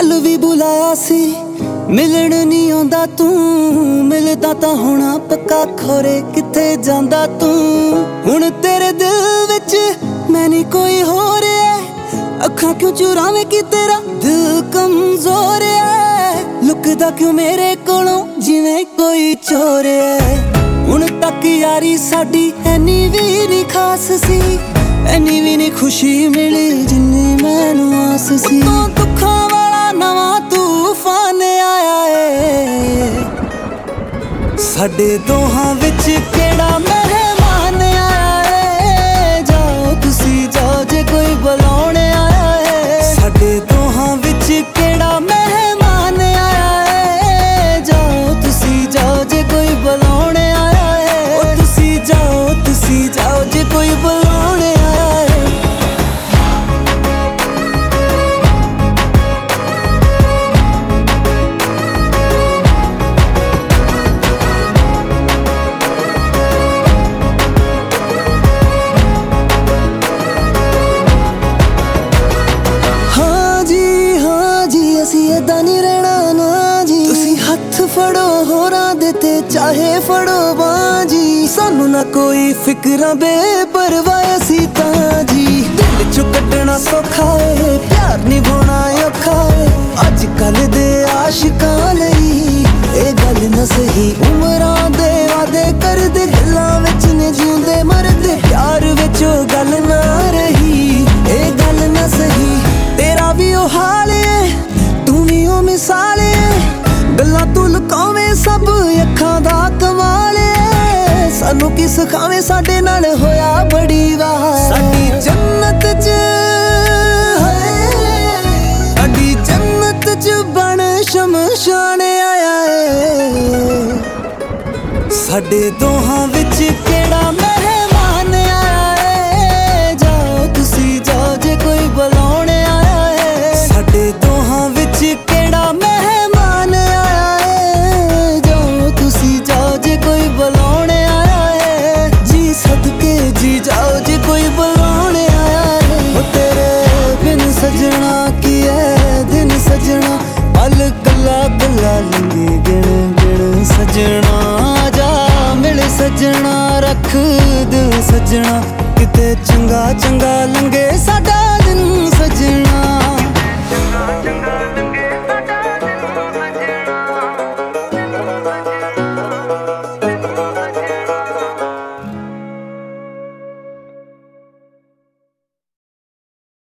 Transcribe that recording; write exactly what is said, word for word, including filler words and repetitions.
कल भी बुलाया सी मिलन नहीं आंदा तू, मिलदा तां होना पक्का खोरे किथे जांदा तू। हुण तेरे दिल विच मैं नहीं कोई हो रहा, अखां क्यों चुरावे कि तेरा दिल कमजोर है। लुकदा क्यों मेरे कोलों जिवें कोई चोर है। हुण तक यारी साडी ऐनी भी नहीं खास सी, ऐनी भी नहीं खुशी मिली जिन्नी मैनू आस सी। दुखां वाला नवां तूफान आया है, साडे दोहां विच केड़ा मेहमान आया है। जाओ तुसी जाओ जे कोई बुलाउण आया है, साडे दोहां विच केड़ा मेहमान आया है। जाओ तुसी जाओ जे कोई बुलाउण आया है, ओ तुसी जाओ तुसी जाओ जे कोई बुलाउण आया है। फड़ो होरां दे ते चाहे फड़ो बाजी, सानू ना कोई फिक्रां बेपरवाह असी तां जी। दिल चों कड्डना सौखा है, प्यार निभाउणा औखा है। अज कल दे आशिकां लई ए गल ना सही, उमरां दे वादे करदे दिलां विच ने जिउंदे मरदे। प्यार विच ओ गल ना रही, ए गल ना सही। तेरा भी ओ हाल है तू भी ओ मिसाल है, गल्लां तू लुकावे सब अखां दा कमाल है। सानू की सिखावे साडे नाल होया बड़ी वाह, साडी जन्नत च साडी जन्नत च बण शमशान आया है। साडे दोहां विच केड़ा मेहमान आया है। जाओ तुसी जाओ जे कोई बुलाउण आया है, साडे दोहां विच केड़ा मेहमान आया है। जाओ तुसी जाओ जे कोई बुलाउण आया है, जी सदके जी जाओ जे कोई बुलाउण आया है। ओ तेरे बिन सजना की है दिन सजना, पल कला कला लंघे गिण गिण सजना। जा मिल सजना रख दिल सजना, किते चंगा चंगा लंघे साडा दिन सजना।